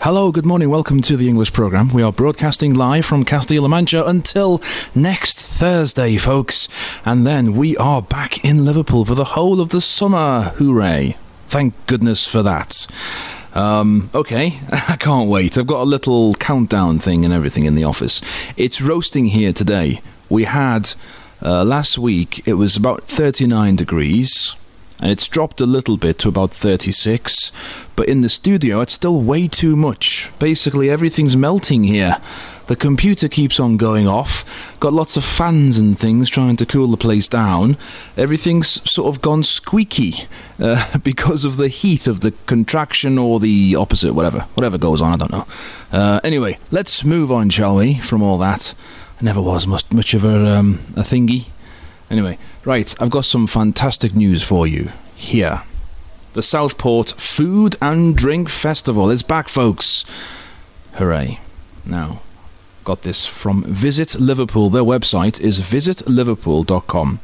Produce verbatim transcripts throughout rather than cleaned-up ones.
Hello, good morning, welcome to the English programme. We are broadcasting live from Castilla-La Mancha until next Thursday, folks. And then we are back in Liverpool for the whole of the summer. Hooray. Thank goodness for that. Um, okay, I can't wait. I've got a little countdown thing and everything in the office. It's roasting here today. We had, uh, last week, it was about thirty-nine degrees. And it's dropped a little bit to about thirty-six. But in the studio, it's still way too much. Basically, everything's melting here. The computer keeps on going off. Got lots of fans and things trying to cool the place down. Everything's sort of gone squeaky uh, because of the heat of the contraction or the opposite, whatever. Whatever goes on, I don't know. Uh, anyway, let's move on, shall we, from all that. I never was much, much of a, um, a thingy. Anyway, right, I've got some fantastic news for you here. The Southport Food and Drink Festival is back, folks. Hooray. Now, got this from Visit Liverpool. Their website is visit liverpool dot com.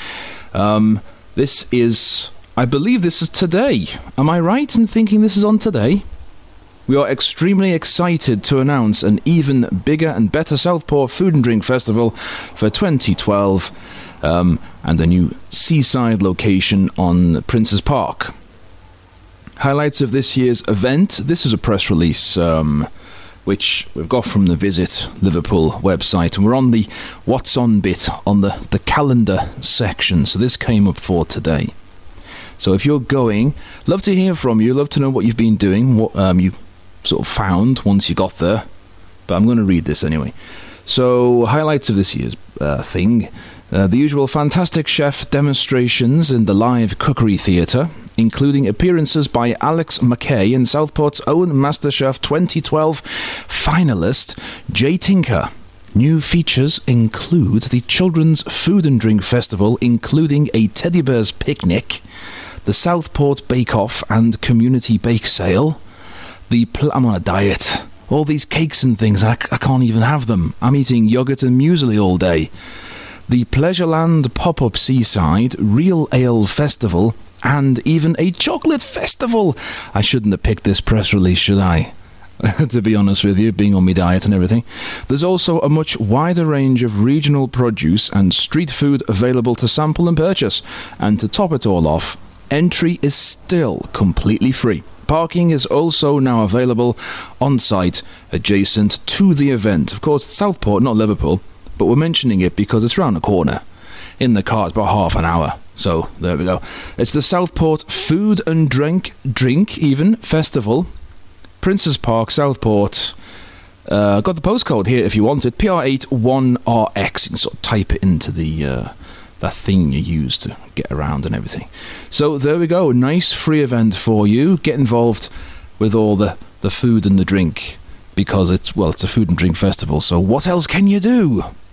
Um, this is, I believe this is today. Am I right in thinking this is on today? We are extremely excited to announce an even bigger and better Southport Food and Drink Festival for twenty twelve. Um, and a new seaside location on Prince's Park. Highlights of this year's event. This is a press release um, which we've got from the Visit Liverpool website, and we're on the What's On bit on the, the calendar section, so this came up for today. So if you're going, love to hear from you, love to know what you've been doing, what um, you sort of found once you got there, but I'm going to read this anyway. So, highlights of this year's uh, thing. Uh, the usual fantastic chef demonstrations in the live cookery theatre, including appearances by Alex McKay and Southport's own MasterChef twenty twelve finalist Jay Tinker. New features include the Children's Food and Drink Festival, including a teddy bear's picnic, the Southport Bake Off and Community Bake Sale, the pl- I'm on a diet. All these cakes and things, I, I can't even have them. I'm eating yoghurt and muesli all day. The Pleasureland Pop-Up Seaside Real Ale Festival, and even a chocolate festival. I shouldn't have picked this press release, should I? To be honest with you, being on my diet and everything. There's also a much wider range of regional produce and street food available to sample and purchase. And to top it all off, entry is still completely free. Parking is also now available on site adjacent to the event. Of course, Southport, not Liverpool, but we're mentioning it because it's round the corner. In the car, it's about half an hour. So, there we go. It's the Southport Food and Drink, drink even, Festival. Prince's Park, Southport. Uh, got the postcode here if you want it. P R eight one R X. You can sort of type it into the... Uh, that thing you use to get around and everything. So there we go, nice free event for you. Get involved with all the, the food and the drink, because it's, well, it's a food and drink festival, so what else can you do?